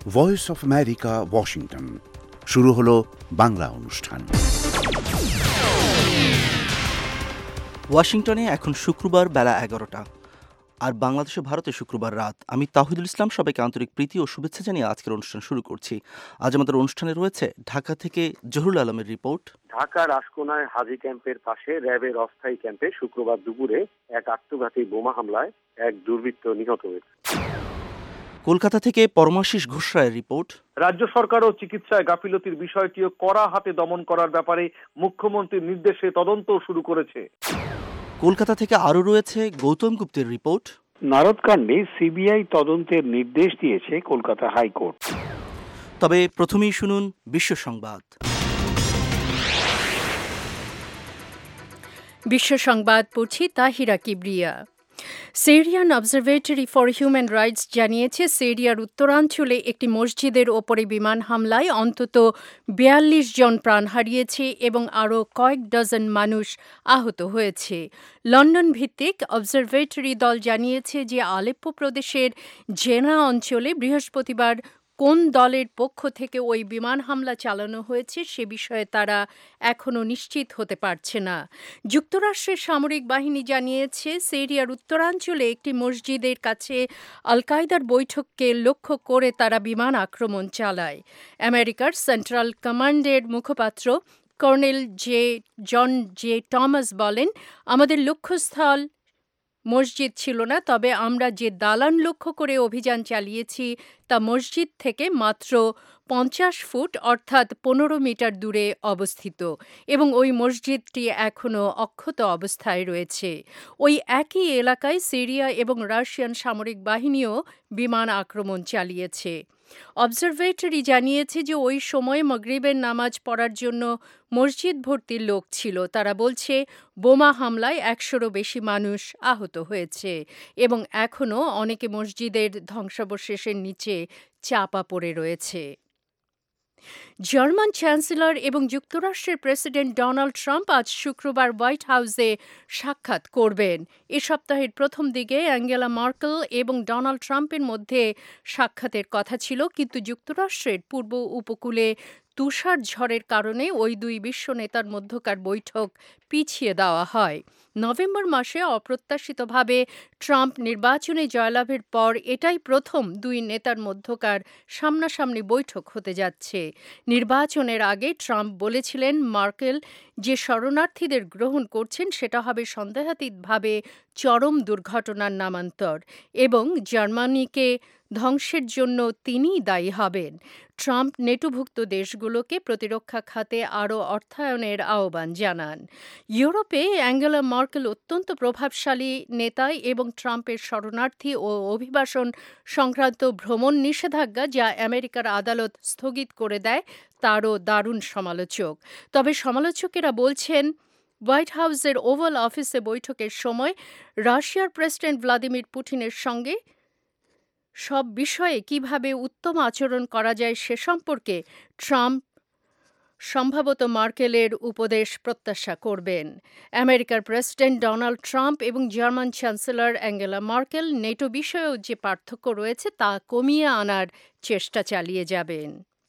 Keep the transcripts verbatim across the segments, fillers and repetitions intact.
Voice of America, Washington. শুরু হলো বাংলা অনুষ্ঠান। ওয়াশিংটনে এখন শুক্রবার বেলা এগারোটা, আর বাংলাদেশে ভারতে শুক্রবার রাত। আমি তাহিদুল ইসলাম, সবাইকে আন্তরিক প্রীতি ও শুভেচ্ছা জানিয়ে আজকের অনুষ্ঠান শুরু করছি। আজ আমাদের অনুষ্ঠানে রয়েছে ঢাকা থেকে জহুরুল আলমের রিপোর্ট। ঢাকার আশকোনায় হাজি ক্যাম্পের পাশে র্যাবের অস্থায়ী ক্যাম্পে শুক্রবার দুপুরে এক আত্মঘাতী বোমা হামলায় এক দুর্বৃত্ত নিহত হয়েছে। কলকাতা থেকে পরমাশিস ঘোষ রায়ের রিপোর্ট। রাজ্য সরকারও চিকিৎসায় গাফিলতির বিষয়টিও কড়া হাতে দমন করার ব্যাপারে মুখ্যমন্ত্রীর নির্দেশে তদন্ত শুরু করেছে। কলকাতা থেকে আরও রয়েছে গৌতম গুপ্তের রিপোর্ট। নারদকাণ্ডে সিবিআই তদন্তের নির্দেশ দিয়েছে কলকাতা হাইকোর্ট। তবে প্রথমেই শুনুন বিশ্ব সংবাদ। বিশ্ব সংবাদ পড়ছি Tahira Kibria. Syrian observatory for human rights জানিয়েছে, সিরিয়ার উত্তরাঞ্চলে একটি মসজিদের ওপরে বিমান হামলায় অন্তত বিয়াল্লিশ জন প্রাণ হারিয়েছে এবং আরও কয়েক ডজন মানুষ আহত হয়েছে। লন্ডন ভিত্তিক অবজারভেটরি দল জানিয়েছে যে আলেপ্পো প্রদেশের জেনা অঞ্চলে বৃহস্পতিবার কোন দলের পক্ষ থেকে ওই বিমান হামলা চালানো হয়েছে সে বিষয়ে তারা এখনও নিশ্চিত হতে পারছে না। যুক্তরাষ্ট্রের সামরিক বাহিনী জানিয়েছে, সিরিয়ার উত্তরাঞ্চলে একটি মসজিদের কাছে আল কায়দার বৈঠককে লক্ষ্য করে তারা বিমান আক্রমণ চালায়। আমেরিকার সেন্ট্রাল কমান্ডের মুখপাত্র colonel J John J Thomas বলেন, আমাদের লক্ষ্যস্থল মসজিদ ছিল না, তবে আমরা যে দালান লক্ষ্য করে অভিযান চালিয়েছি তা মসজিদ থেকে মাত্র পঞ্চাশ ফুট অর্থাৎ পনেরো মিটার দূরে অবস্থিত এবং ওই মসজিদটি এখনও অক্ষত অবস্থায় রয়েছে। ওই একই এলাকায় সিরিয়া এবং রাশিয়ান সামরিক বাহিনীও বিমান আক্রমণ চালিয়েছে। অবজারভেটরি জানিয়েছে যে ওই সময় মাগরিবের নামাজ পড়ার জন্য মসজিদ ভর্তি লোক ছিল। তারা বলছে, বোমা হামলায় একশোরও বেশি মানুষ আহত হয়েছে এবং এখনও অনেকে মসজিদের ধ্বংসাবশেষের নিচে চাপা পড়ে রয়েছে। জার্মান চ্যান্সেলর এবং যুক্তরাষ্ট্রের প্রেসিডেন্ট ডোনাল্ড ট্রাম্প আজ শুক্রবার হোয়াইট হাউসে সাক্ষাৎ করবেন। এ সপ্তাহের প্রথম দিকে অ্যাঙ্গেলা মার্কেল এবং ডোনাল্ড ট্রাম্পের মধ্যে সাক্ষাতের কথা ছিল, কিন্তু যুক্তরাষ্ট্রের পূর্ব উপকূলে তুষার ঝড়ের কারণে ওই দুই বিশ্ব নেতার মধ্যকার বৈঠক পিছিয়ে দেওয়া হয়। নভেম্বর মাসে অপ্রত্যাশিতভাবে ট্রাম্প নির্বাচনে জয়লাভের পর এটাই প্রথম দুই নেতার মধ্যকার সামনাসামনি বৈঠক হতে যাচ্ছে। নির্বাচনের আগে ট্রাম্প বলেছিলেন, মার্কেল যে শরণার্থীদের গ্রহণ করছেন সেটা হবে সন্দেহাতীতভাবে চরম দুর্ঘটনার নামান্তর এবং জার্মানিকে ধ্বংসের জন্য তিনিই দায়ী হবেন। ট্রাম্প নেটোভুক্ত দেশগুলোকে প্রতিরক্ষা খাতে আরও অর্থায়নের আহ্বান জানান। ইউরোপে অ্যাঙ্গেলা মার্কেল অত্যন্ত প্রভাবশালী নেতা এবং ট্রাম্পের শরণার্থী ও অভিবাসন সংক্রান্ত ভ্রমণ নিষেধাজ্ঞা, যা আমেরিকার আদালত স্থগিত করে দেয়, তারও দারুণ সমালোচক। তবে সমালোচকেরা বলছেন, হোয়াইট হাউসের ওভাল অফিসে বৈঠকের সময় রাশিয়ার প্রেসিডেন্ট ভ্লাদিমির পুতিনের সঙ্গে সব বিষয়ে কিভাবে উত্তম আচরণ করা যায় সে সম্পর্কে ট্রাম্প সম্ভবত মার্কেলের উপদেশ প্রত্যাশা করবেন। আমেরিকার প্রেসিডেন্ট ডোনাল্ড ট্রাম্প এবং German chancellor Angela Merkel NATO বিষয়েও যে পার্থক্য রয়েছে তা কমিয়ে আনার চেষ্টা চালিয়ে যাবেন।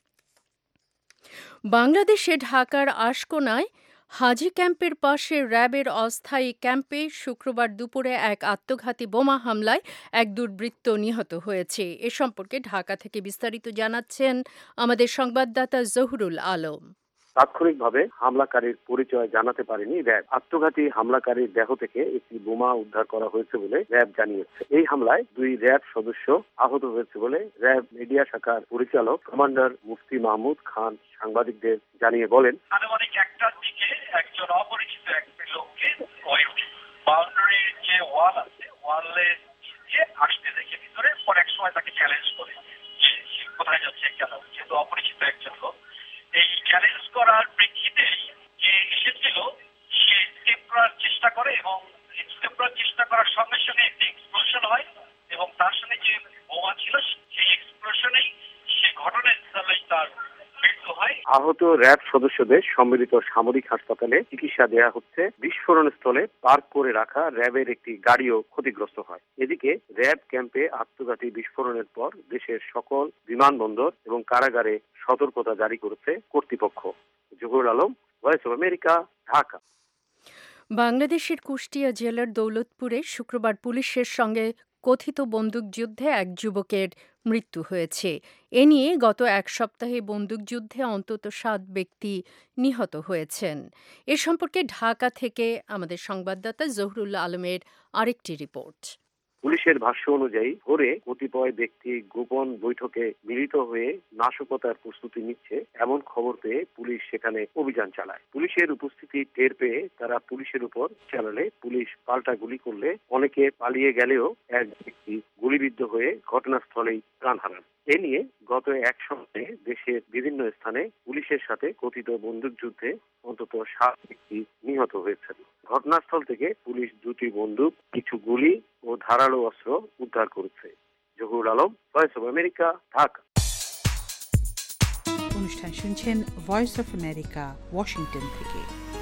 বাংলাদেশে ঢাকার আশকোনায় হাজি ক্যাম্পের পাশে র্যাবের অস্থায়ী ক্যাম্পে শুক্রবার দুপুরে এক আত্মঘাতী বোমা হামলায় এক দুর্বৃত্ত নিহত হয়েছে। এ সম্পর্কে ঢাকা থেকে বিস্তারিত জানাচ্ছেন আমাদের সংবাদদাতা জহুরুল আলম। তাৎক্ষণিকভাবে হামলাকারীর পরিচয় জানাতে পারেনি র্যাব। আত্মঘাতী হামলাকারীর দেহ থেকে একটি বোমা উদ্ধার করা হয়েছে বলে র্যাব জানিয়েছে। এই হামলায় দুই র্যাব সদস্য আহত হয়েছে বলে র্যাব মিডিয়া শাখার পরিচালক কমান্ডার মুফতি মাহমুদ খান সাংবাদিকদের জানিয়ে বলেন, আনুমানিক একটার দিকে একজন অপরিচিত এক লোককে ওই বাউন্ডারির যে ওয়াল আছে ওয়ালে আসতে দেখে ভিতরে, পর এক সময় তাকে চ্যালেঞ্জ করে যে কোথায় যাচ্ছে কেন, যেহেতু অপরিচিত একজন লোক। এই চ্যালেঞ্জ করার প্রেক্ষিতেই যে এসেছিল সে স্কেপ করার চেষ্টা করে এবং স্কেপ করার চেষ্টা করার সঙ্গে সঙ্গে একটি এক্সপ্লোশন হয় এবং তার সঙ্গে যে বোমা ছিল সেই এক্সপ্লোশনেই সে ঘটনাস্থলেই তার মৃত্যু হয়। আহত র্যাব সদস্যদের সম্মিলিত সামরিক হাসপাতালে চিকিৎসা দেয়া হচ্ছে। বিস্ফোরণ স্থলে পার্ক করে রাখা র্যাবের একটি গাড়িও ক্ষতিগ্রস্ত হয়। এদিকে র্যাব ক্যাম্পে আত্মঘাতী বিস্ফোরণের পর দেশের সকল বিমানবন্দর এবং কারাগারে সতর্কতা জারি করেছে কর্তৃপক্ষ। Zahurul Alam, voice of America, Dhaka. বাংলাদেশের কুষ্টিয়া জেলার দৌলতপুরে শুক্রবার পুলিশের সঙ্গে কথিত বন্দুকযুদ্ধে এক যুবকের মৃত্যু হয়েছে। এ নিয়ে গত এক সপ্তাহে বন্দুকযুদ্ধে অন্তত সাত ব্যক্তি নিহত হয়েছেন। এ সম্পর্কে ঢাকা থেকে আমাদের সংবাদদাতা জহুরুল আলমের আরেকটি রিপোর্ট। পুলিশের ভাষ্য অনুযায়ী ভোরে কতিপয় ব্যক্তি গোপন বৈঠকে মিলিত হয়ে নাশকতার প্রস্তুতি নিচ্ছে এমন খবর পেয়ে পুলিশ সেখানে অভিযান চালায়। পুলিশের উপস্থিতি টের পেয়ে তারা পুলিশের উপর চালালে পুলিশ পাল্টা গুলি করলে অনেকে পালিয়ে গেলেও এক ব্যক্তি গুলিবিদ্ধ হয়ে ঘটনাস্থলেই প্রাণ হারান। এ নিয়ে গত এক সপ্তাহে দেশের বিভিন্ন স্থানে পুলিশের সাথে কথিত বন্দুকযুদ্ধে অন্তত সাত ব্যক্তি নিহত হয়েছেন। ঘটনাস্থল থেকে পুলিশ দুটি বন্দুক, কিছু গুলি ও ধারালো অস্ত্র উদ্ধার করেছে। Zahurul Alam, voice of America, Dhaka. অনুষ্ঠান শুনছেন ভয়েস অফ আমেরিকা, ওয়াশিংটন থেকে।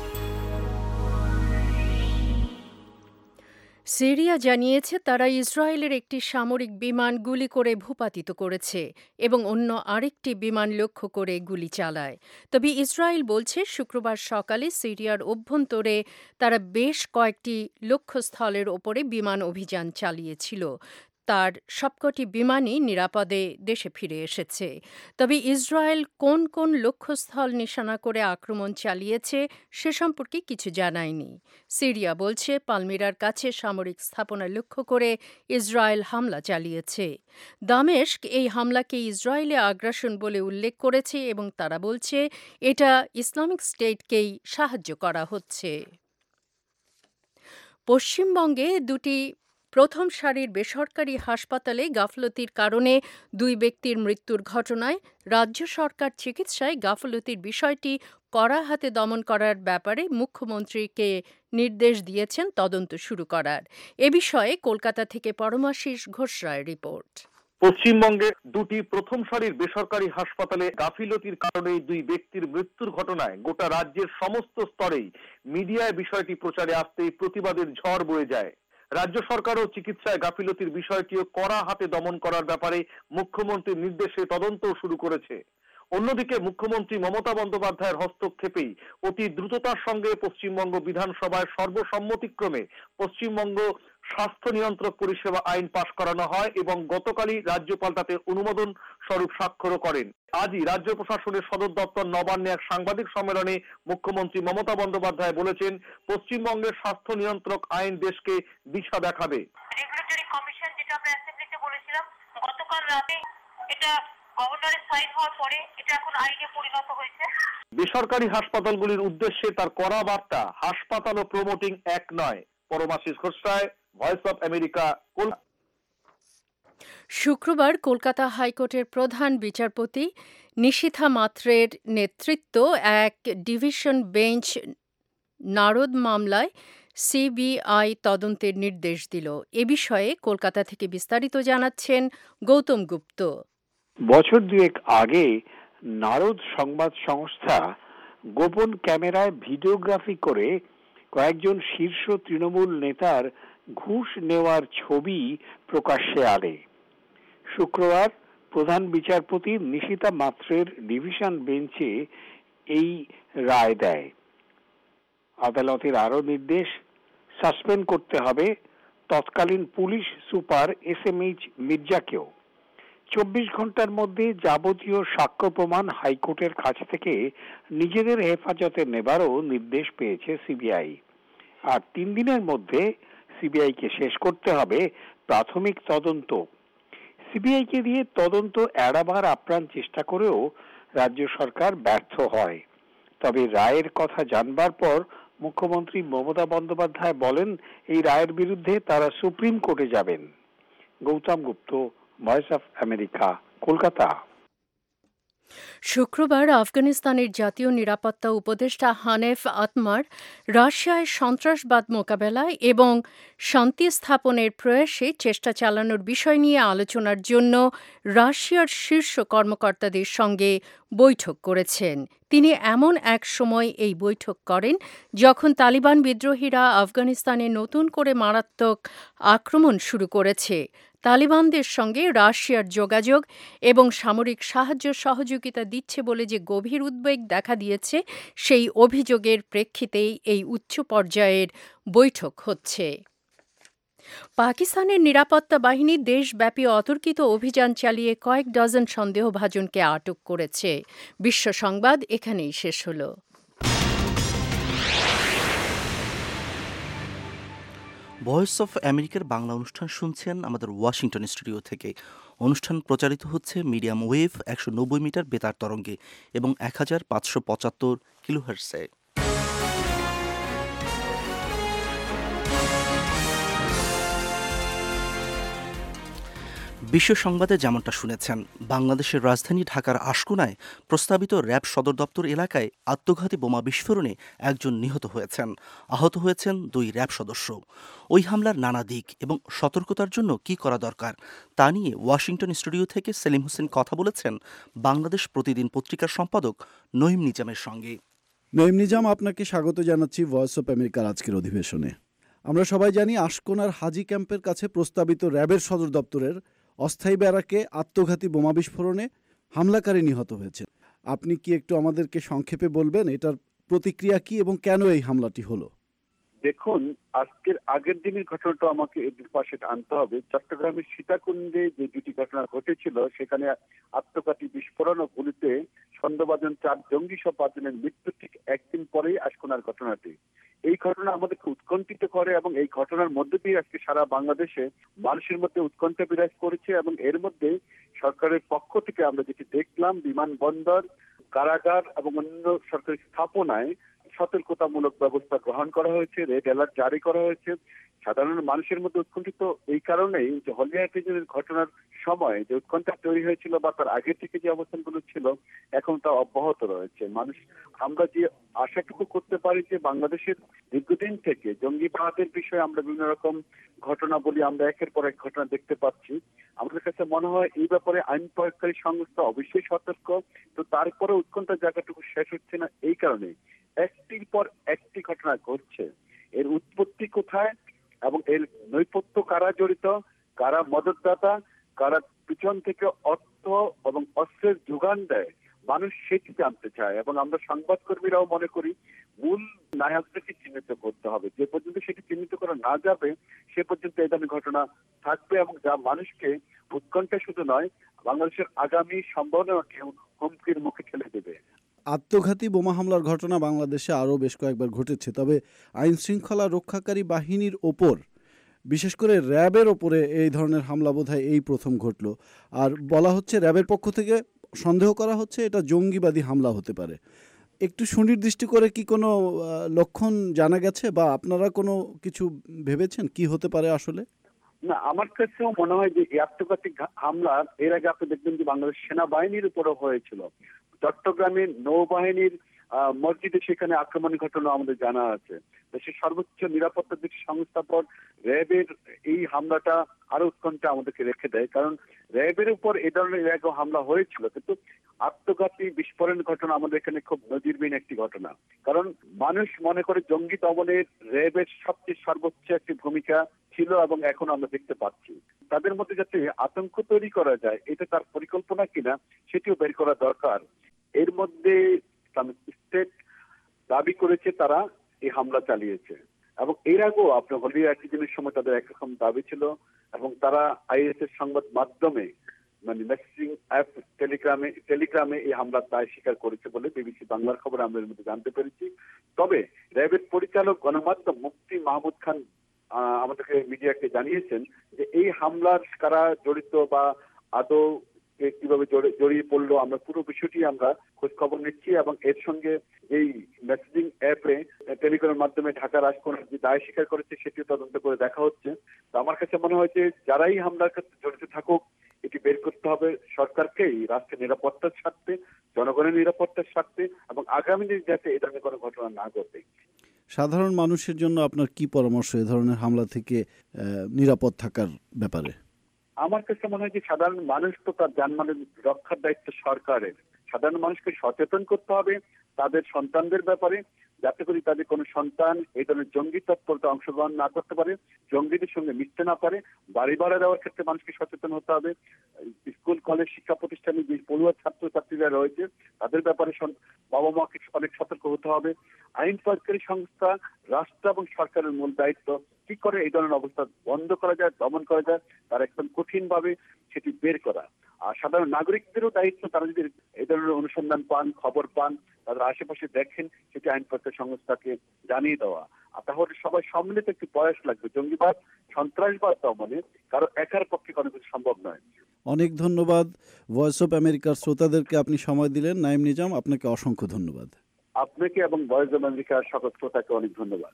সিরিয়া জানিয়েছে তারা ইসরায়েলের একটি সামরিক বিমান গুলি করে ভূপাতিত করেছে এবং অন্য আরেকটি বিমান লক্ষ্য করে গুলি চালায়। তবে ইসরায়েল বলছে শুক্রবার সকালে সিরিয়ার অভ্যন্তরে তারা বেশ কয়েকটি লক্ষ্যস্থলের ওপরে বিমান অভিযান চালিয়েছিল। তার সবকটি বিমানই নিরাপদে দেশে ফিরে এসেছে। তবে ইসরায়েল কোন কোন লক্ষ্যস্থল নিশানা করে আক্রমণ চালিয়েছে সে সম্পর্কে কিছু জানায়নি। সিরিয়া বলছে পালমিরার কাছে সামরিক স্থাপনা লক্ষ্য করে ইসরায়েল হামলা চালিয়েছে। দামেস্ক এই হামলাকে ইসরায়েলে আগ্রাসন বলে উল্লেখ করেছে এবং তারা বলছে এটা ইসলামিক স্টেটকেই সাহায্য করা হচ্ছে। পশ্চিমবঙ্গে দুটি প্রথম সারির বেসরকারি হাসপাতালে গাফলতির কারণে দুই ব্যক্তির মৃত্যুর ঘটনায় রাজ্য সরকার চিকিৎসায় গাফলতির বিষয়টি কড়া হাতে দমন করার ব্যাপারে মুখ্যমন্ত্রীকে নির্দেশ দিয়েছেন তদন্ত শুরু করার। এ বিষয়ে কলকাতা থেকে পরমাশিস ঘোষ রায়ের রিপোর্ট। পশ্চিমবঙ্গে দুটি প্রথম সারির বেসরকারি হাসপাতালে গাফিলতির কারণে দুই ব্যক্তির মৃত্যুর ঘটনায় গোটা রাজ্যের সমস্ত স্তরেই মিডিয়ায় বিষয়টি প্রচারে আসতেই প্রতিবাদের ঝড় বয়ে যায়। রাজ্য সরকারও চিকিৎসায় গাফিলতির বিষয়টিও কড়া হাতে দমন করার ব্যাপারে মুখ্যমন্ত্রীর নির্দেশে তদন্ত শুরু করেছে। অন্যদিকে মুখ্যমন্ত্রী মমতা বন্দ্যোপাধ্যায়ের হস্তক্ষেপেই অতি দ্রুততার সঙ্গে পশ্চিমবঙ্গ বিধানসভায় সর্বসম্মতিক্রমে পশ্চিমবঙ্গ স্বাস্থ্য নিয়ন্ত্রক পরিষেবা আইন পাশ করানো হয় এবং গতকালই রাজ্যপাল তাতে অনুমোদন স্বরূপ স্বাক্ষরও করেন। আজই রাজ্য প্রশাসনের সদর দপ্তর নবান্নে এক সাংবাদিক সম্মেলনে মুখ্যমন্ত্রী মমতা বন্দ্যোপাধ্যায় বলেছেন, পশ্চিমবঙ্গের স্বাস্থ্য নিয়ন্ত্রক আইন দেশকে দিশা দেখাবে। রেগুলেটরি কমিশন যেটা আমরা অ্যাসেম্বলিতে বলেছিলাম, গতকাল রাতে এটা গভর্নরের সাইন হওয়ার পরে এটা এখন আইনে পরিণত হয়েছে। বেসরকারি হাসপাতালগুলির উদ্দেশ্যে তার কড়া বার্তা, হাসপাতাল ও প্রমোটিং এক নয়। Paramashis Ghosh Roy, voice of America, Kolkata. শুক্রবার কলকাতা হাইকোর্টের প্রধান বিচারপতি নিশিথা মাত্রের নেতৃত্ব এক ডিভিশন বেঞ্চ নারদ মামলায় সিবিআই তদন্তের নির্দেশ দিল। এ বিষয়ে কলকাতা থেকে বিস্তারিত জানাচ্ছেন গৌতম গুপ্ত। বছর দুয়েক আগে নারদ সংবাদ সংস্থা গোপন ক্যামেরায় ভিডিওগ্রাফি করে কয়েকজন শীর্ষ তৃণমূল নেতার ঘুষ নেওয়ার ছবি প্রকাশ্যে আনে। শুক্রবার প্রধান বিচারপতি নিশিতা মাত্রের ডিভিশন বেঞ্চে এই রায় দেয়। আদালতের আরও নির্দেশ, সাসপেন্ড করতে হবে তৎকালীন police super S M H মির্জাকেও। চব্বিশ ঘন্টার মধ্যে যাবতীয় সাক্ষ্য প্রমাণ হাইকোর্টের কাছ থেকে নিজেদের হেফাজতে নেবারও নির্দেশ পেয়েছে সিবিআই। আর তিন দিনের মধ্যে সিবিআইকে শেষ করতে হবে প্রাথমিক তদন্ত। সিবিআইকে দিয়ে তদন্ত এড়াবার আপ্রাণ চেষ্টা করেও রাজ্য সরকার ব্যর্থ হয়। তবে রায়ের কথা জানবার পর মুখ্যমন্ত্রী মমতা বন্দ্যোপাধ্যায় বলেন, এই রায়ের বিরুদ্ধে তারা সুপ্রিম কোর্টে যাবেন। Gautam Gupta, voice of America, Kolkata. শুক্রবার আফগানিস্তানের জাতীয় নিরাপত্তা উপদেষ্টা হানেফ আতমার রাশিয়ায় সন্ত্রাসবাদ মোকাবেলায় এবং শান্তি স্থাপনের প্রয়াসে চেষ্টা চালানোর বিষয় নিয়ে আলোচনার জন্য রাশিয়ার শীর্ষ কর্মকর্তাদের সঙ্গে বৈঠক করেছেন। তিনি এমন এক সময় এই বৈঠক করেন যখন তালিবান বিদ্রোহীরা আফগানিস্তানে নতুন করে মারাত্মক আক্রমণ শুরু করেছে। তালিবানদের সঙ্গে রাশিয়ার যোগাযোগ এবং সামরিক সাহায্য সহযোগিতা দিচ্ছে বলে যে গভীর উদ্বেগ দেখা দিয়েছে, সেই অভিযোগের প্রেক্ষিতেই এই উচ্চ পর্যায়ের বৈঠক হচ্ছে। পাকিস্তানের নিরাপত্তা বাহিনী দেশব্যাপী অতর্কিত অভিযান চালিয়ে কয়েক ডজন সন্দেহভাজনকে আটক করেছে। বিশ্ব সংবাদ এখানেই শেষ হলো। ভয়েস অফ আমেরিকার বাংলা অনুষ্ঠান শুনছেন আমাদের ওয়াশিংটন স্টুডিও থেকে। অনুষ্ঠান প্রচারিত হচ্ছে মিডিয়াম ওয়েভ একশো নব্বই মিটার বেতার তরঙ্গে এবং এক হাজার পাঁচশো পঁচাত্তর কিলোহার্টজে। বিশ্ব সংবাদে যেমনটা শুনেছেন, বাংলাদেশের রাজধানী ঢাকার আশকোনায় প্রস্তাবিত র্যাব সদর দপ্তর এলাকায় আত্মঘাতী বোমা বিস্ফোরণে একজন নিহত হয়েছেন, আহত হয়েছেন দুই র্যাব সদস্য। ওই হামলার নানা দিক এবং সতর্কতার জন্য কি করা দরকার তা নিয়ে ওয়াশিংটন স্টুডিও থেকে সেলিম হোসেন কথা বলেছেন বাংলাদেশ প্রতিদিন পত্রিকার সম্পাদক নঈম নিজামের সঙ্গে। নঈম নিজাম, আপনাকে স্বাগত জানাচ্ছি ভয়েস অফ আমেরিকার আজকের অধিবেশনে। আমরা সবাই জানি আশকোনার হাজি ক্যাম্পের কাছে প্রস্তাবিত র্যাবের সদর দপ্তরের অস্থায়ী ব্যারাকে আত্মঘাতী বোমা বিস্ফোরণে হামলাকারী নিহত হয়েছে। আপনি কি একটু আমাদেরকে সংক্ষেপে বলবেন এটার প্রতিক্রিয়া কি এবং কেন এই হামলাটি হলো? দেখুন, আজকের আগের দিনের ঘটনাটা আমাকে এর পাশে আনতে হবে। চট্টগ্রামের সীতাকুণ্ডে যে দুটি ঘটনা ঘটেছিল, সেখানে আত্মঘাতী বিস্ফোরণ ও গুলিতে সন্দেহভাজন চার জঙ্গি সহ পাঁচজনের মৃত্যু ঠিক একদিন পরেই আশকোনার ঘটনাটি। এই ঘটনা আমাদেরকে উৎকণ্ঠিত করে এবং এই ঘটনার মধ্যে দিয়ে আজকে সারা বাংলাদেশে মানুষের মধ্যে উৎকণ্ঠা বিরাজ করেছে। এবং এর মধ্যে সরকারের পক্ষ থেকে আমরা যেটি দেখলাম, বিমানবন্দর, কারাগার এবং অন্য সরকারি স্থাপনায় সতর্কতামূলক ব্যবস্থা গ্রহণ করা হয়েছে, রেড অ্যালার্ট জারি করা হয়েছে। সাধারণ মানুষের মধ্যে উৎকণ্ঠিত এই কারণেই যে হলিয়া ট্রেনের ঘটনার সময় যে উৎকণ্ঠা তৈরি হয়েছিল বা তার আগে থেকে যে অবস্থানগুলো ছিল, এখন তা অব্যাহত রয়েছে। মানুষ, আমরা যে আশাটুকু করতে পারি যে বাংলাদেশের দীর্ঘদিন থেকে জঙ্গিবাদের বিষয়ে আমরা বিভিন্ন রকম ঘটনা বলি, আমরা একের পর এক ঘটনা দেখতে পাচ্ছি। আমাদের কাছে মনে হয় এই ব্যাপারে আইন প্রয়োগকারী সংস্থা অবশ্যই সতর্ক, তো তারপরে উৎকণ্ঠার জায়গাটুকু শেষ হচ্ছে না। এই কারণে একটির পর একটি ঘটনা ঘটছে। এর উৎপত্তি কোথায় এবং এর নৈপথ্য কারা জড়িত, কারা মদতদাতা, কারা পিছন থেকে অর্থ এবং অস্ত্রের যোগান দেয়, মানুষ সেটি জানতে চায়। এবং আমরা সংবাদকর্মীরাও মনে করি মূল নায়কদেরকে চিহ্নিত করতে হবে। যে পর্যন্ত সেটি চিহ্নিত করা না যাবে, সে পর্যন্ত এই ধরনের ঘটনা থাকবে এবং যা মানুষকে উৎকণ্ঠা শুধু নয়, বাংলাদেশের আগামী সম্ভাবনাকেও হুমকির মুখে ঠেলে দেবে। আত্মঘাতী বোমা হামলার ঘটনা বাংলাদেশে আরও বেশ কয়েকবার ঘটেছে, তবে আইন শৃঙ্খলা রক্ষাকারী বাহিনীর ওপর, বিশেষ করে র্যাবের ওপরে এই ধরনের হামলা বোধহয় এই প্রথম ঘটল। আর বলা হচ্ছে র্যাবের পক্ষ থেকে সন্দেহ করা হচ্ছে এটা জঙ্গিবাদী হামলা হতে পারে। একটু সুনির্দিষ্ট করে কি কোনো লক্ষণ জানা গেছে বা আপনারা কোনো কিছু ভেবেছেন কি হতে পারে আসলে? না, আমার কাছেও মনে হয় যে এই আত্মঘাতী হামলা এর আগে আপনি দেখবেন যে বাংলাদেশ সেনাবাহিনীর উপরও হয়েছিল। চট্টগ্রামের নৌবাহিনীর মসজিদে সেখানে আক্রমণের ঘটনা আমাদের জানা আছে। দেশের সর্বোচ্চ নিরাপত্তা দিক সংস্থার পর র্যাবের এই হামলাটা আরো উৎকণ্ঠা আমাদেরকে রেখে দেয়, কারণ র্যাবের উপর এ ধরনের এর আগেও হামলা হয়েছিল, কিন্তু আত্মঘাতী বিস্ফোরণ ঘটনা আমাদের এখানে খুব নজিরবিহীন একটি ঘটনা। কারণ মানুষ মনে করে জঙ্গি দমনের র্যাবের সবচেয়ে সর্বোচ্চ একটি ভূমিকা ছিল এবং এখন আমরা দেখতে পাচ্ছি। তাদের মধ্যে যাতে আতঙ্ক তৈরি করা যায়, এটা তার পরিকল্পনা কিনা সেটিও বের করা দরকার। এর মধ্যে ইসলামিক স্টেট দাবি করেছে তারা এই হামলা চালিয়েছে এবং এর আগেও আপনার হলিয়া একই দিনের সময় তাদের একরকম দাবি ছিল এবং তারা আইএস এর সংবাদ মাধ্যমে মানে মেসেজিং অ্যাপ টেলিগ্রামে টেলিগ্রামে এই হামলার দায় স্বীকার করেছে বলে বিবিসি বাংলার খবরে আমরা এর মধ্যে জানতে পেরেছি। তবে র্যাবের পরিচালক গণমাধ্যম মুফতি মাহমুদ খান আমাদেরকে মিডিয়াকে জানিয়েছেন যে এই হামলার কারা জড়িত বা আদৌ কিভাবে জড়িয়ে পড়লো, আমরা পুরো বিষয়টি আমরা খোঁজ খবর নিচ্ছি এবং এর সঙ্গে এই মেসেজিং অ্যাপে টেলিগ্রামের মাধ্যমে ঢাকার আশকোনার যে দায় স্বীকার করেছে সেটিও তদন্ত করে দেখা হচ্ছে। তো আমার কাছে মনে হয় যে যারাই হামলার ক্ষেত্রে জড়িত থাকুক, এটি বের করতে হবে সরকারকেই, রাষ্ট্রের নিরাপত্তার স্বার্থে, জনগণের নিরাপত্তার স্বার্থে, এবং আগামী দিনে যাতে এ ধরনের কোনো ঘটনা না ঘটে। সাধারণ মানুষের জন্য আপনার কি পরামর্শ এ ধরনের হামলা থেকে নিরাপদ থাকার ব্যাপারে? আমার কাছে মনে হয় যে সাধারণ মানুষ তো তার জানমালের রক্ষার দায়িত্ব সরকারের। সাধারণ মানুষকে সচেতন করতে হবে তাদের সন্তানদের ব্যাপারে, যাতে করে তাদের কোনো সন্তান এই ধরনের জঙ্গি তৎপরতা অংশগ্রহণ না করতে পারে, জঙ্গিদের সঙ্গে মিশতে না পারে। বাড়ি ভাড়া দেওয়ার ক্ষেত্রে মানুষকে সচেতন হতে হবে। স্কুল কলেজ শিক্ষা প্রতিষ্ঠানে যে পড়ুয়া ছাত্রছাত্রীরা রয়েছে তাদের ব্যাপারে বাবা মাকে অনেক সতর্ক হতে হবে। আইন প্রয়োগকারী সংস্থা, রাষ্ট্র এবং সরকারের মূল দায়িত্ব কি করে এই ধরনের অবস্থা বন্ধ করা যায়, দমন করা যায়, তার একদম কঠিন ভাবে সেটি বের করা। আর সাধারণ নাগরিকদেরও দায়িত্ব, তারা যদি এই ধরনের অনুসন্ধান পান, খবর পান, তাদের আশেপাশে দেখেন, সেটি আইন প্রয়োগকারী সংস্থাকে জানিয়ে দেওয়া। আর তাহলে সবাই সম্মিলিত একটি প্রয়াস লাগবে। জঙ্গিবাদ, সন্ত্রাসবাদ দমনে কারো একার পক্ষে কোনো কিছু সম্ভব নয়। অনেক ধন্যবাদ। ভয়েস অফ আমেরিকার শ্রোতাদেরকে আপনি সময় দিলেন। নাইম নিজাম, আপনাকে অসংখ্য ধন্যবাদ। আপনাকে এবং ভয়েস অফ আমেরিকার সকল শ্রোতাকে অনেক ধন্যবাদ।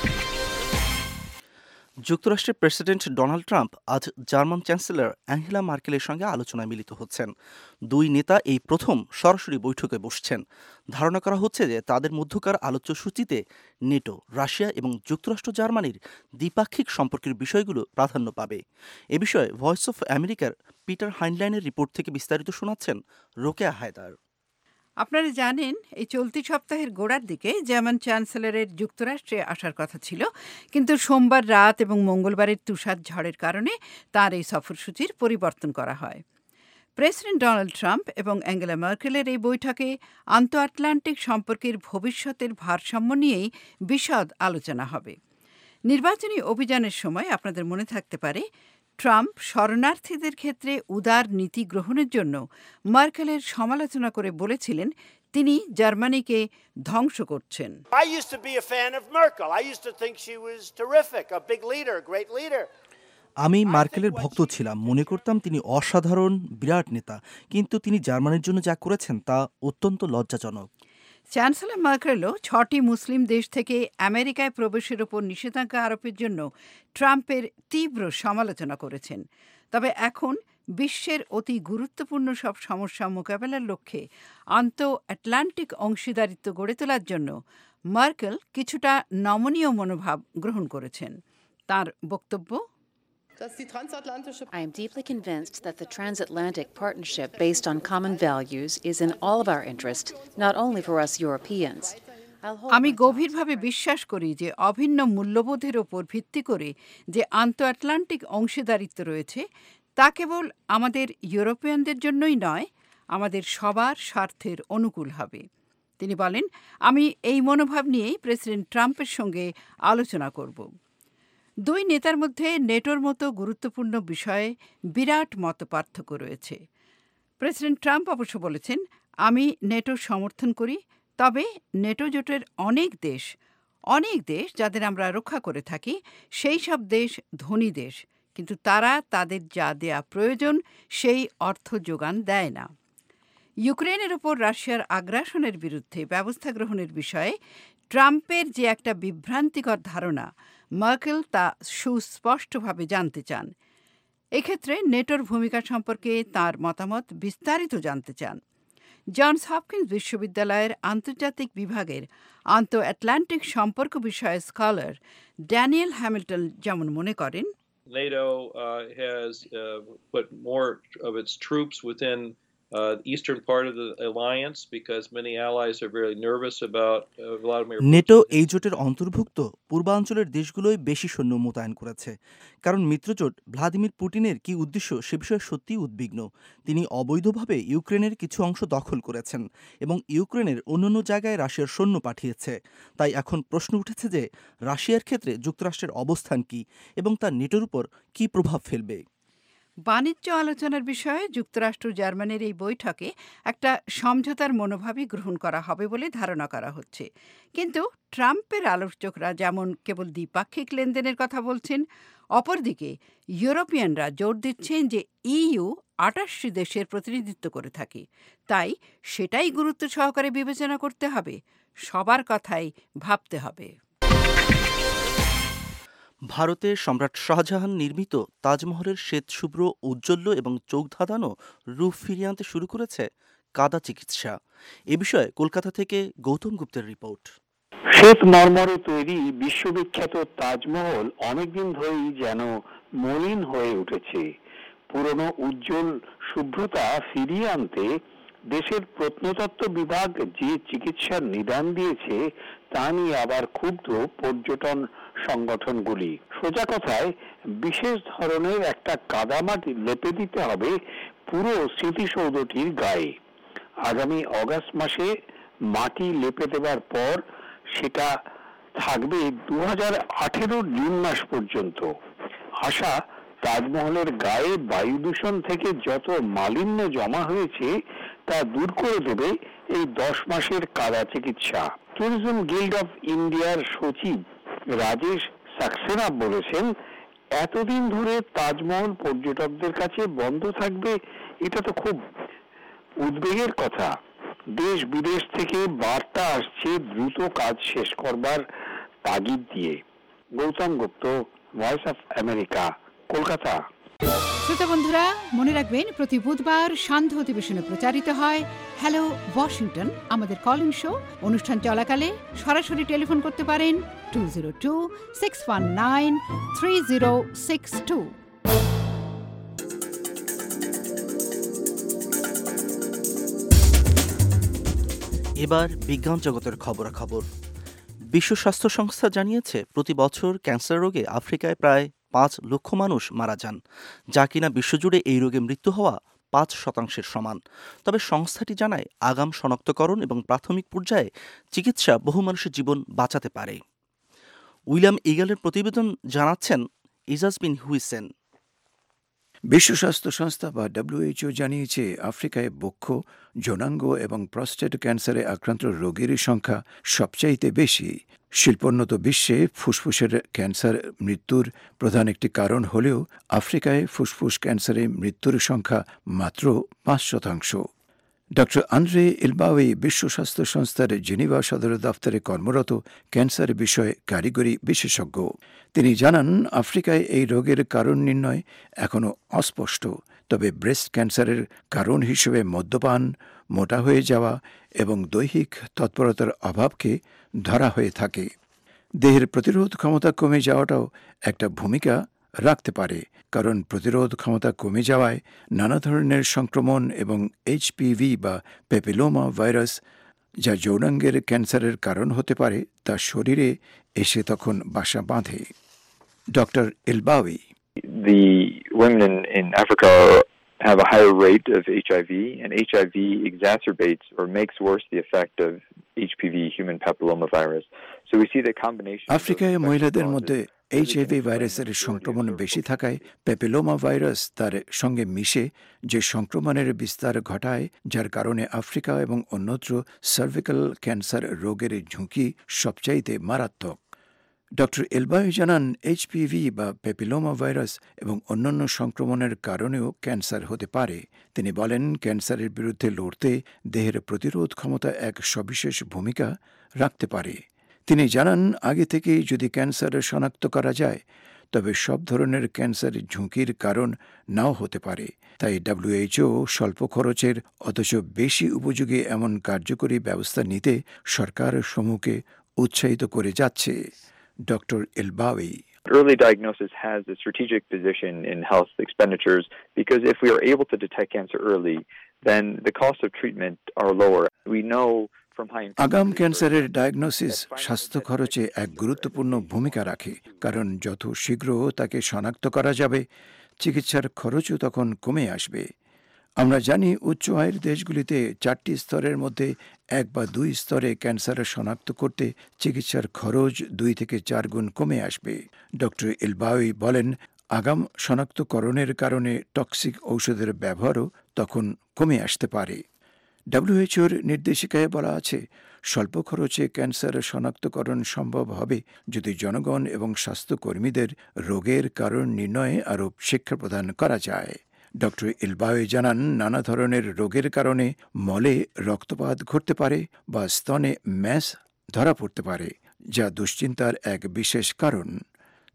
যুক্তরাষ্ট্রের প্রেসিডেন্ট ডোনাল্ড ট্রাম্প আজ জার্মান চ্যান্সেলর অ্যাঙ্গেলা মার্কেলের সঙ্গে আলোচনায় মিলিত হচ্ছেন। দুই নেতা এই প্রথম সরাসরি বৈঠকে বসছেন। ধারণা করা হচ্ছে যে তাদের মধ্যকার আলোচ্য সূচিতে নেটো, রাশিয়া এবং যুক্তরাষ্ট্র জার্মানির দ্বিপাক্ষিক সম্পর্কের বিষয়গুলো প্রাধান্য পাবে। এ বিষয়ে ভয়েস অফ আমেরিকার পিটার হাইনলাইনের রিপোর্ট থেকে বিস্তারিত শোনাচ্ছেন রোকেয়া হায়দার। আপনারা জানেন, এই চলতি সপ্তাহের গোড়ার দিকে জার্মান চ্যান্সেলরের যুক্তরাষ্ট্রে আসার কথা ছিল, কিন্তু সোমবার রাত এবং মঙ্গলবারের তুষার ঝড়ের কারণে তার এই সফরসূচির পরিবর্তন করা হয়। প্রেসিডেন্ট ডোনাল্ড ট্রাম্প এবং অ্যাঙ্গেলা মার্কেলের এই বৈঠকে আন্তঃ আটলান্টিক সম্পর্কের ভবিষ্যতের ভারসাম্য নিয়েই বিশদ আলোচনা হবে। নির্বাচনী অভিযানের সময় আপনাদের মনে থাকতে পারে, ট্রাম্প শরণার্থীদের ক্ষেত্রে উদার নীতি গ্রহণের জন্য মার্কেলের সমালোচনা করে বলেছিলেন তিনি জার্মানিকে ধ্বংস করছেন। আমি মার্কেলের ভক্ত ছিলাম, মনে করতাম তিনি অসাধারণ বিরাট নেতা, কিন্তু তিনি জার্মানির জন্য যা করেছেন তা অত্যন্ত লজ্জাজনক। চ্যান্সেলর মার্কেলও ছটি মুসলিম দেশ থেকে আমেরিকায় প্রবেশের ওপর নিষেধাজ্ঞা আরোপের জন্য ট্রাম্পের তীব্র সমালোচনা করেছেন। তবে এখন বিশ্বের অতি গুরুত্বপূর্ণ সব সমস্যা মোকাবেলার লক্ষ্যে আন্তঃ আটলান্টিক অংশীদারিত্ব গড়ে তোলার জন্য মার্কেল কিছুটা নমনীয় মনোভাব গ্রহণ করেছেন। তার বক্তব্য, I am deeply convinced that the transatlantic partnership based on common values is in all of our interest, not only for us Europeans. আমি গভীরভাবে বিশ্বাস করি যে অভিন্ন মূল্যবোধের ওপর ভিত্তি করে যে আন্তঃ আটলান্টিক অংশীদারিত্ব রয়েছে তা কেবল আমাদের ইউরোপিয়ানদের জন্যই নয়, আমাদের সবার স্বার্থের অনুকূল হবে। তিনি বলেন, আমি এই মনোভাব নিয়েই প্রেসিডেন্ট ট্রাম্পের সঙ্গে আলোচনা করব। দুই নেতার মধ্যে নেটোর মতো গুরুত্বপূর্ণ বিষয়ে বিরাট মতপার্থক্য রয়েছে। প্রেসিডেন্ট ট্রাম্প অবশ্য বলেছেন, আমি নেটোর সমর্থন করি, তবে নেটো জোটের অনেক দেশ অনেক দেশ যাদের আমরা রক্ষা করে থাকি, সেই সব দেশ ধনী দেশ, কিন্তু তারা তাদের যা দেয়া প্রয়োজন সেই অর্থ যোগান দেয় না। ইউক্রেনের ওপর রাশিয়ার আগ্রাসনের বিরুদ্ধে ব্যবস্থা গ্রহণের বিষয়ে ট্রাম্পের যে একটা বিভ্রান্তিকর ধারণা, মার্কেল তা সুস্পষ্টভাবে জানতে চান। এক্ষেত্রে নেটোর ভূমিকা সম্পর্কে তার মতামত বিস্তারিত জানতে চান। জনস হপকিন্স বিশ্ববিদ্যালয়ের আন্তর্জাতিক বিভাগের আন্তঃ আটলান্টিক সম্পর্ক বিষয়ে স্কলার ড্যানিয়েল হ্যামিল্টন যেমন মনে করেন, NATO uh, has uh, put more of its troops within Uh, the eastern part of the alliance because many allies are very nervous about uh, Vladimir Putin. NATO এই জোটের অন্তর্ভুক্ত পূর্বাঞ্চলের গুলোই বেশি সৈন্য মোতায়েন করেছে, কারণ মিত্রজোট ভ্লাদিমির পুতিনের কি উদ্দেশ্য সে বিষয়ে সত্যিই উদ্বিগ্ন। তিনি অবৈধভাবে ইউক্রেনের কিছু অংশ দখল করেছেন এবং ইউক্রেনের অন্যান্য জায়গায় রাশিয়ার সৈন্য পাঠিয়েছে। তাই এখন প্রশ্ন উঠেছে যে রাশিয়ার ক্ষেত্রে যুক্তরাষ্ট্রের অবস্থান কি এবং তা নেটোর উপর কি প্রভাব ফেলবে। বাণিজ্য আলোচনার বিষয়ে যুক্তরাষ্ট্র জার্মানির এই বৈঠকে একটা সমঝোতার মনোভাবই গ্রহণ করা হবে বলে ধারণা করা হচ্ছে, কিন্তু ট্রাম্পের আলোচকরা যেমন কেবল দ্বিপাক্ষিক লেনদেনের কথা বলছেন, অপরদিকে ইউরোপিয়ানরা জোর দিচ্ছেন যে ইইউ আটাশটি দেশের প্রতিনিধিত্ব করে থাকে, তাই সেটাই গুরুত্ব সহকারে বিবেচনা করতে হবে, সবার কথাই ভাবতে হবে। ভারতে সম্রাট শাহজাহান নির্মিত তাজমহলের শ্বেতশুভ্র ঔজ্জ্বল্য এবং চোখ ধাঁধানো রূপ ফিরিয়ে আনতে শুরু করেছে কাদা চিকিৎসা। এ বিষয়ে কলকাতা থেকে গৌতম গুপ্তের রিপোর্ট। শ্বেত মর্মরে তৈরি বিশ্ববিখ্যাত তাজমহল অনেকদিন ধরেই যেন মলিন হয়ে উঠেছে। পুরনো উজ্জ্বল শুভ্রতা ফিরিয়ে আনতে দেশের প্রত্নতত্ত্ব বিভাগ যে চিকিৎসার নিদান দিয়েছে তা নিয়ে আবার ক্ষুব্ধ পর্যটন সংগঠনগুলি। সোজা কথায় বিশেষ ধরনের একটা কাদামাটি লেপে দিতে হবে পুরো স্মৃতিসৌধটির গায়ে। আগামী অগাস্ট মাসে মাটি লেপে দেওয়ার পর সেটা থাকবে দু হাজার আঠেরো জুন মাস পর্যন্ত। আশা তাজমহলের গায়ে বায়ু দূষণ থেকে যত মালিন্য জমা হয়েছে তা দূর করে দেবে এই দশ মাসের কাদা চিকিৎসা। ট্যুরিজম গিল্ড অফ ইন্ডিয়ার সচিব রাজেশ সাক্সেনা বলেছেন, এতদিন ধরে তাজমহল পর্যটকদের কাছে বন্ধ থাকবে, এটা তো খুব উদ্বেগের কথা। দেশ বিদেশ থেকে বার্তা আসছে দ্রুত কাজ শেষ করবার তাগিদ দিয়ে। Gautam Gupta, voice of America, Kolkata. শ্রোতা বন্ধুরা, মনে রাখবেন প্রতি বুধবার সান্ধ্য অধিবেশনে প্রচারিত হয় হ্যালো ওয়াশিংটন আমাদের কলিং শো। অনুষ্ঠান চলাকালে সরাসরি টেলিফোন করতে পারেন two zero two six one nine three zero six two. এবার বিজ্ঞান জগতের খবরাখবর। বিশ্ব স্বাস্থ্য সংস্থা জানিয়েছে প্রতি বছর ক্যান্সার রোগে আফ্রিকায় প্রায় পাঁচ লক্ষ মানুষ মারা যান, যা কিনা বিশ্বজুড়ে এই রোগে মৃত্যু হওয়া পাঁচ শতাংশের সমান। তবে সংস্থাটি জানায় আগাম শনাক্তকরণ এবং প্রাথমিক পর্যায়ে চিকিৎসা বহু মানুষের জীবন বাঁচাতে পারে। উইলিয়াম ইগলের প্রতিবেদন জানাচ্ছেন ইজাজ বিন হুইসেন। বিশ্ব স্বাস্থ্য সংস্থা বা ডব্লিউএইচও জানিয়েছে আফ্রিকায় বক্ষ, যৌনাঙ্গ এবং প্রস্টেট ক্যান্সারে আক্রান্ত রোগীর সংখ্যা সবচাইতে বেশি। শিল্পোন্নত বিশ্বে ফুসফুসের ক্যান্সার মৃত্যুর প্রধান একটি কারণ হলেও আফ্রিকায় ফুসফুস ক্যান্সারে মৃত্যুর সংখ্যা মাত্র পাঁচ শতাংশ। ডক্টর আন্দ্রে ইলবাওয়ে বিশ্ব স্বাস্থ্য সংস্থার জেনেভা সদর দফতরে কর্মরত ক্যান্সার বিষয়ে কারিগরি বিশেষজ্ঞ। তিনি জানান, আফ্রিকায় এই রোগের কারণ নির্ণয় এখনও অস্পষ্ট, তবে ব্রেস্ট ক্যান্সারের কারণ হিসেবে মদ্যপান, মোটা হয়ে যাওয়া এবং দৈহিক তৎপরতার অভাবকে ধরা হয়ে থাকে। দেহের প্রতিরোধ ক্ষমতা কমে যাওয়াটাও একটা ভূমিকা রাখতে পারে, কারণ প্রতিরোধ ক্ষমতা কমে যাওয়ায় নানা ধরনের সংক্রমণ এবং এইচপিভি বা পেপিলোমা ভাইরাস, যা যৌনাঙ্গের ক্যান্সারের কারণ হতে পারে, তা শরীরে এসে তখন বাসা বাঁধে। ডক্টর ইলবাওয়ে, The women in, in Africa have a higher rate of H I V, and H I V exacerbates or makes worse the effect of H P V, human papilloma virus. So we see the combination. আফ্রিকায় মহিলাদের মধ্যে HIV ভাইরাসের সংক্রমণ বেশি থাকায় papilloma virus তার সঙ্গে মিশে যে সংক্রমণের বিস্তার ঘটায়, যার কারণে আফ্রিকা এবং অন্যত্র সার্ভিক্যাল ক্যান্সার রোগের ঝুঁকি সবচাইতে মারাত্মক। ডক্টর এলবাই জানান, এইচপিভি বা পেপিলোমা ভাইরাস এবং অন্যান্য সংক্রমণের কারণেও ক্যান্সার হতে পারে। তিনি বলেন, ক্যান্সারের বিরুদ্ধে লড়তে দেহের প্রতিরোধ ক্ষমতা এক সবিশেষ ভূমিকা রাখতে পারে। তিনি জানান, আগে থেকেই যদি ক্যান্সার শনাক্ত করা যায়, তবে সব ধরনের ক্যান্সারের ঝুঁকির কারণ নাও হতে পারে। তাই ডব্লিউএইচও স্বল্প খরচের অথচ বেশি উপযোগী এমন কার্যকরী ব্যবস্থা নিতে সরকার সমূহকে উৎসাহিত করে যাচ্ছে। ডক্টর এলবাওয়ে, Early diagnosis has a strategic position in health expenditures because if we are able to detect cancer early, then the cost of treatment are lower. We know from high আগাম ক্যান্সারের ডায়াগনোসিস স্বাস্থ্য খরচে এক গুরুত্বপূর্ণ ভূমিকা রাখে, কারণ যত শীঘ্র তাকে শনাক্ত করা যাবে, চিকিৎসার খরচও তখন কমে আসবে। আমরা জানি, উচ্চ আয়ের দেশগুলিতে চারটি স্তরের মধ্যে এক বা দুই স্তরে ক্যান্সার শনাক্ত করতে চিকিৎসার খরচ দুই থেকে চার গুণ কমে আসবে। ডক্টর ইলবাওয়ে বলেন, আগাম শনাক্তকরণের কারণে টক্সিক ঔষধের ব্যবহারও তখন কমে আসতে পারে। ডব্লিউএইচওর নির্দেশিকায় বলা আছে, স্বল্প খরচে ক্যান্সার শনাক্তকরণ সম্ভব হবে যদি জনগণ এবং স্বাস্থ্যকর্মীদের রোগের কারণ নির্ণয়ে আরও শিক্ষা প্রদান করা যায়। ডক্টর ইলবাওয়ে জানান, নানা ধরনের রোগের কারণে মলে রক্তপাত ঘটতে পারে বা স্তনে ম্যাস ধরা পড়তে পারে, যা দুশ্চিন্তার এক বিশেষ কারণ।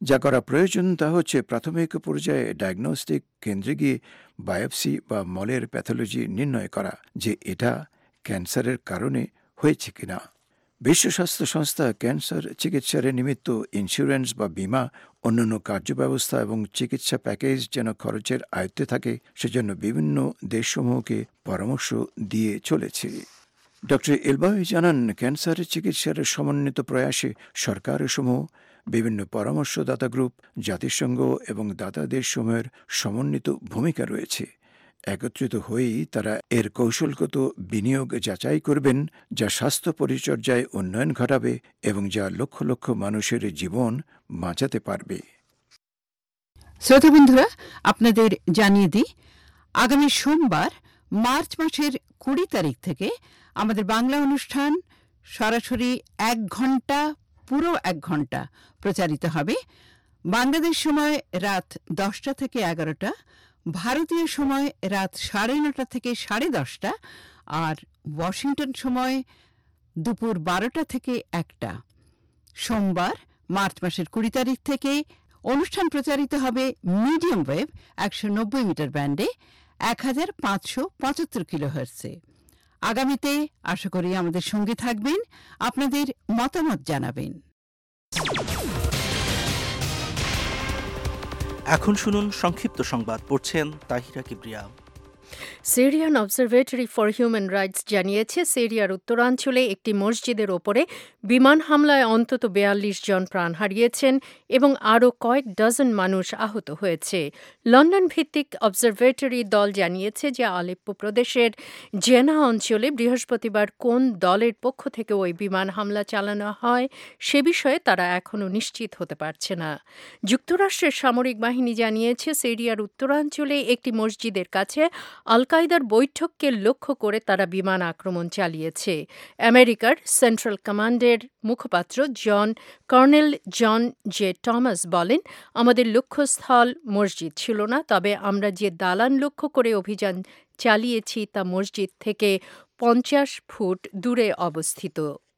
যা করা প্রয়োজন তা হচ্ছে প্রাথমিক পর্যায়ে ডায়াগনস্টিক কেন্দ্রে গিয়ে বায়োপসি বা মলের প্যাথোলজি নির্ণয় করা যে এটা ক্যান্সারের কারণে হয়েছে কিনা। বিশ্ব স্বাস্থ্য সংস্থা ক্যান্সার চিকিৎসার নিমিত্ত ইন্স্যুরেন্স বা বীমা, অন্যান্য কার্যব্যবস্থা এবং চিকিৎসা প্যাকেজ যেন খরচের আয়ত্তে থাকে সেজন্য বিভিন্ন দেশসমূহকে পরামর্শ দিয়ে চলেছে। ডক্টর এলবাউই জানান, ক্যান্সার চিকিৎসার সমন্বিত প্রয়াসে সরকারসমূহ, বিভিন্ন পরামর্শদাতা গ্রুপ, জাতিসংঘ এবং দাতা দেশসমূহের সমন্বিত ভূমিকা রয়েছে। একত্রিত হয়েই তারা এর কৌশলগত বিনিয়োগ যাচাই করবেন, যা স্বাস্থ্য পরিচর্যায় উন্নয়ন ঘটাবে এবং যা লক্ষ লক্ষ মানুষের জীবন বাঁচাতে পারবে। শ্রোতা বন্ধুরা, আপনাদের জানিয়ে দিই, আগামী সোমবার মার্চ মাসের কুড়ি তারিখ থেকে আমাদের বাংলা অনুষ্ঠান সরাসরি এক ঘন্টা পুরো এক ঘন্টা প্রচারিত হবে। বাংলাদেশ সময় রাত দশটা থেকে এগারোটা, ভারতীয় সময় রাত সাড়ে নটা থেকে সাড়ে দশটা, আর ওয়াশিংটন সময় দুপুর বারোটা থেকে একটা। সোমবার মার্চ মাসের কুড়ি তারিখ থেকে অনুষ্ঠান প্রচারিত হবে মিডিয়াম ওয়েভ একশো নব্বই মিটার ব্যান্ডে এক হাজার পাঁচশো পঁচাত্তর কিলোহার্টজে। আগামীতে আশা করি আমাদের সঙ্গে থাকবেন, আপনাদের মতামত জানাবেন। এখন শুনুন সংক্ষিপ্ত সংবাদ, পড়ছেন Tahira Kibria. Syrian observatory for human rights জানিয়েছে সিরিয়ার উত্তরাঞ্চলে একটি মসজিদের ওপরে বিমান হামলায় অন্তত বেয়াল্লিশ জন প্রাণ হারিয়েছেন এবং আরও কয়েক ডজন মানুষ আহত হয়েছে। লন্ডন ভিত্তিক অবজারভেটরি দল জানিয়েছে যে আলেপ্পো প্রদেশের জেনা অঞ্চলে বৃহস্পতিবার কোন দলের পক্ষ থেকে ওই বিমান হামলা চালানো হয় সে বিষয়ে তারা এখনও নিশ্চিত হতে পারছে না। যুক্তরাষ্ট্রের সামরিক বাহিনী জানিয়েছে সিরিয়ার উত্তরাঞ্চলে একটি মসজিদের কাছে আল কায়দার বৈঠককে লক্ষ্য করে তারা বিমান আক্রমণ চালিয়েছে। আমেরিকার সেন্ট্রাল কমান্ডের মুখপাত্র John colonel John J Thomas বলেন, আমাদের লক্ষ্যস্থল মসজিদ ছিল না, তবে আমরা যে দালান লক্ষ্য করে অভিযান চালিয়েছি তা মসজিদ থেকে পঞ্চাশ ফুট দূরে অবস্থিত।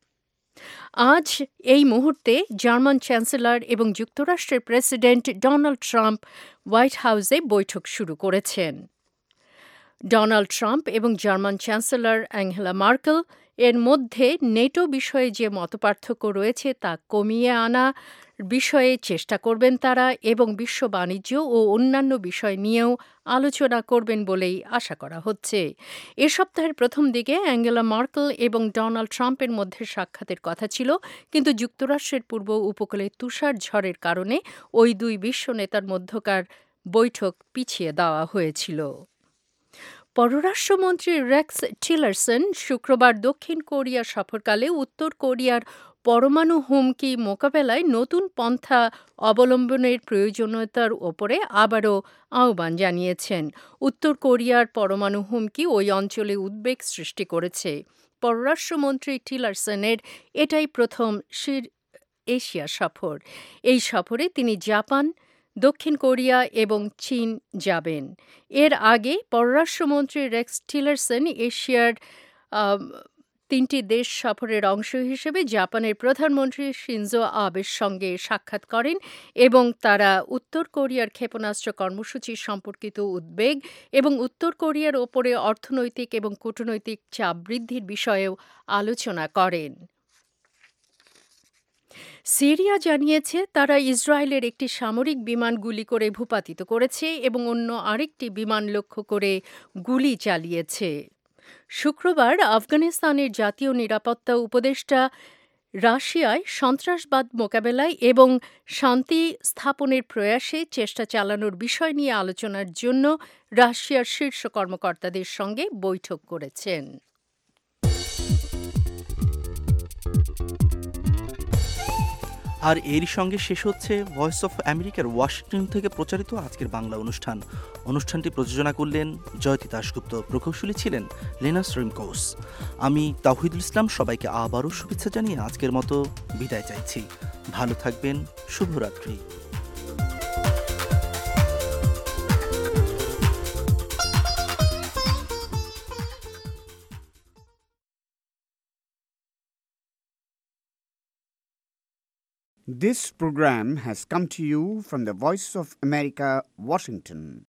আজ এই মুহূর্তে জার্মান চ্যান্সেলর এবং যুক্তরাষ্ট্রের প্রেসিডেন্ট ডোনাল্ড ট্রাম্প হোয়াইট হাউসে বৈঠক শুরু করেছেন। ডোনাল্ড ট্রাম্প এবং জার্মান চ্যান্সেলর অ্যাঙ্গেলা মার্কেল এর মধ্যে নেটো বিষয়ে যে মতপার্থক্য রয়েছে তা কমিয়ে আনা বিষয়ে চেষ্টা করবেন তারা, এবং বিশ্ব বাণিজ্য ও অন্যান্য বিষয় নিয়েও আলোচনা করবেন বলেই আশা করা হচ্ছে। এ সপ্তাহের প্রথম দিকে অ্যাঙ্গেলা মার্কেল এবং ডোনাল্ড ট্রাম্পের মধ্যে সাক্ষাতের কথা ছিল, কিন্তু যুক্তরাষ্ট্রের পূর্ব উপকূলে তুষার ঝড়ের কারণে ওই দুই বিশ্ব নেতার মধ্যকার বৈঠক পিছিয়ে দেওয়া হয়েছিল। পররাষ্ট্রমন্ত্রী রেক্স টিলারসন শুক্রবার দক্ষিণ কোরিয়া সফরকালে উত্তর কোরিয়ার পরমাণু হুমকি মোকাবেলায় নতুন পন্থা অবলম্বনের প্রয়োজনীয়তার ওপরে আবারও আহ্বান জানিয়েছেন। উত্তর কোরিয়ার পরমাণু হুমকি ওই অঞ্চলে উদ্বেগ সৃষ্টি করেছে। পররাষ্ট্রমন্ত্রী টিলারসনের এটাই প্রথম এশিয়া সফর। এই সফরে তিনি জাপান, দক্ষিণ কোরিয়া এবং চীন যাবেন। এর আগে পররাষ্ট্রমন্ত্রী রেক্স টিলারসন এশিয়ার তিনটি দেশ সফরের অংশ হিসেবে জাপানের প্রধানমন্ত্রী শিনজো আবের সঙ্গে সাক্ষাৎ করেন এবং তারা উত্তর কোরিয়ার ক্ষেপণাস্ত্র কর্মসূচি সম্পর্কিত উদ্বেগ এবং উত্তর কোরিয়ার ওপরে অর্থনৈতিক এবং কূটনৈতিক চাপ বৃদ্ধির বিষয়েও আলোচনা করেন। সিরিয়া জানিয়েছে তারা ইসরায়েলের একটি সামরিক বিমান গুলি করে ভূপাতিত করেছে এবং অন্য আরেকটি বিমান লক্ষ্য করে গুলি চালিয়েছে। শুক্রবার আফগানিস্তানের জাতীয় নিরাপত্তা উপদেষ্টা রাশিয়ায় সন্ত্রাসবাদ মোকাবেলায় এবং শান্তি স্থাপনের প্রয়াসে চেষ্টা চালানোর বিষয় নিয়ে আলোচনার জন্য রাশিয়ার শীর্ষ কর্মকর্তাদের সঙ্গে বৈঠক করেছেন। আর এরই সঙ্গে শেষ হচ্ছে ভয়েস অফ আমেরিকার ওয়াশিংটন থেকে প্রচারিত আজকের বাংলা অনুষ্ঠান। অনুষ্ঠানটি প্রযোজনা করলেন জয়তী দাশগুপ্ত, প্রকৌশলী ছিলেন লেনাস রিমকোস। আমি তাওহিদুল ইসলাম সবাইকে আবারও শুভেচ্ছা জানিয়ে আজকের মতো বিদায় চাইছি। ভালো থাকবেন, শুভরাত্রি। This program has come to you from the Voice of America, Washington.